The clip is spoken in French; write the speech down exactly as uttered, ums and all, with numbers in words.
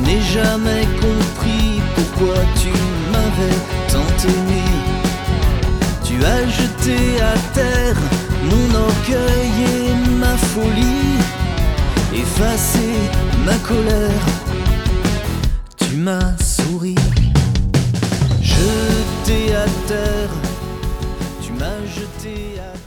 n'ai jamais compris pourquoi tu m'avais tant aimé. Tu as jeté à terre mon orgueil et ma folie, effacé ma colère, tu m'as souri. Jeté à terre, tu m'as jeté à terre.